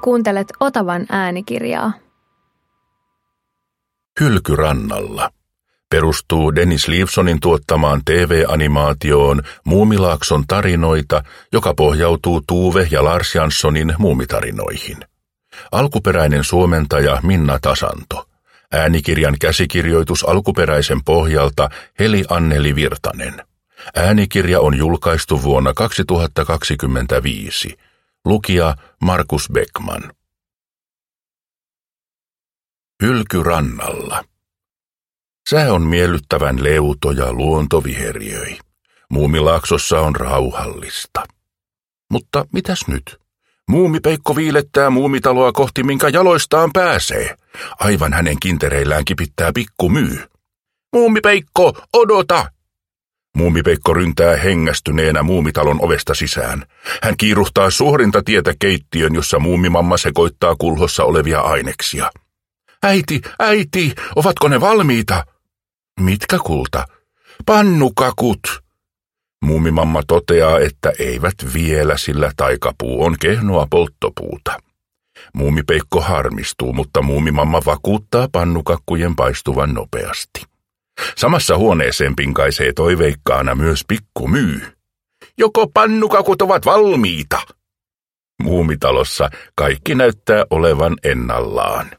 Kuuntelet Otavan äänikirjaa. Hylkyrannalla perustuu Dennis Leavesonin tuottamaan TV-animaatioon Muumilaakson tarinoita, joka pohjautuu Tuve ja Lars Janssonin muumitarinoihin. Alkuperäinen suomentaja Minna Tasanto. Äänikirjan käsikirjoitus alkuperäisen pohjalta Heli Anneli Virtanen. Äänikirja on julkaistu vuonna 2025. Lukija Markus Beckman. Hylkyrannalla. Sää on miellyttävän leuto ja luonto viheriöi. Muumilaaksossa on rauhallista. Mutta mitäs nyt? Muumipeikko viilettää muumitaloa kohti, minkä jaloistaan pääsee. Aivan hänen kintereillään kipittää pikku Myy. Muumipeikko, odota! Muumipeikko ryntää hengästyneenä muumitalon ovesta sisään. Hän kiiruhtaa suorinta tietä keittiön, jossa muumimamma sekoittaa kulhossa olevia aineksia. Äiti, ovatko ne valmiita? Mitkä, kulta? Pannukakut. Muumimamma toteaa, että eivät vielä, sillä taikapuu on kehnoa polttopuuta. Muumipeikko harmistuu, mutta muumimamma vakuuttaa pannukakkujen paistuvan nopeasti. Samassa huoneeseen pinkaisee toiveikkaana myös pikku Myy. Joko pannukakut ovat valmiita? Muumitalossa kaikki näyttää olevan ennallaan.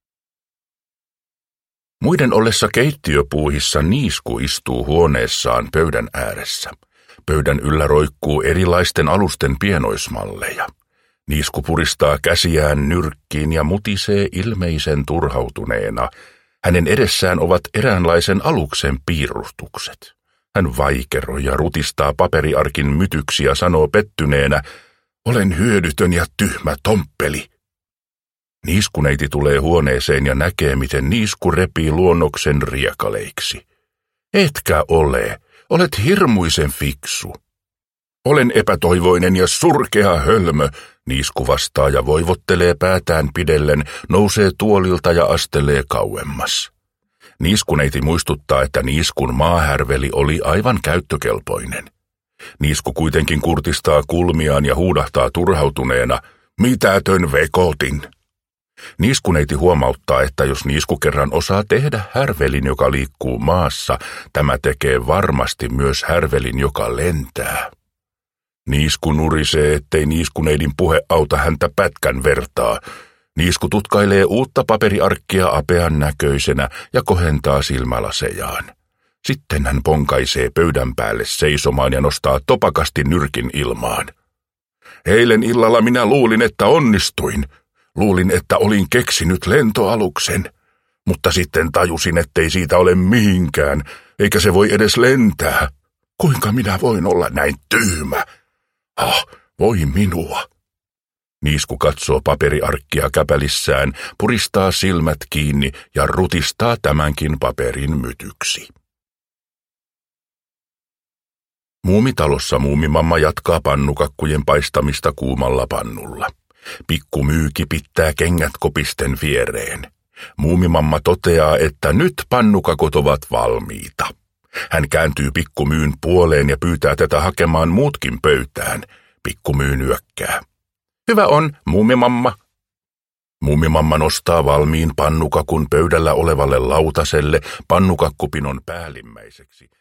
Muiden ollessa keittiöpuuhissa Niisku istuu huoneessaan pöydän ääressä. Pöydän yllä roikkuu erilaisten alusten pienoismalleja. Niisku puristaa käsiään nyrkkiin ja mutisee ilmeisen turhautuneena. Hänen edessään ovat eräänlaisen aluksen piirustukset. Hän vaikeroi ja rutistaa paperiarkin mytyksiä ja sanoo pettyneenä, olen hyödytön ja tyhmä tomppeli. Niiskuneiti tulee huoneeseen ja näkee, miten Niisku repii luonnoksen riekaleiksi. Etkä ole, olet hirmuisen fiksu. Olen epätoivoinen ja surkea hölmö, Niisku vastaa ja voivottelee päätään pidellen, nousee tuolilta ja astelee kauemmas. Niiskuneiti muistuttaa, että Niiskun maahärveli oli aivan käyttökelpoinen. Niisku kuitenkin kurtistaa kulmiaan ja huudahtaa turhautuneena, mitätön vekotin. Niiskuneiti huomauttaa, että jos Niisku kerran osaa tehdä härvelin, joka liikkuu maassa, tämä tekee varmasti myös härvelin, joka lentää. Niisku nurisee, ettei Niiskuneidin puhe auta häntä pätkän vertaa. Niisku tutkailee uutta paperiarkkia apean näköisenä ja kohentaa silmälasejaan. Sitten hän ponkaisee pöydän päälle seisomaan ja nostaa topakasti nyrkin ilmaan. Eilen illalla minä luulin, että onnistuin. Luulin, että olin keksinyt lentoaluksen, mutta sitten tajusin, ettei siitä ole mihinkään, eikä se voi edes lentää. Kuinka minä voin olla näin tyhmä? Voi minua. Niisku katsoo paperiarkkia käpälissään, puristaa silmät kiinni ja rutistaa tämänkin paperin mytyksi. Muumitalossa muumimamma jatkaa pannukakkujen paistamista kuumalla pannulla. Pikku Myy kipittää kengät kopisten viereen. Muumimamma toteaa, että nyt pannukakut ovat valmiita. Hän kääntyy Pikku Myyn puoleen ja pyytää tätä hakemaan muutkin pöytään. Pikku Myy nyökkää. Hyvä on, muumimamma. Muumimamma nostaa valmiin pannukakun pöydällä olevalle lautaselle pannukakkupinon päällimmäiseksi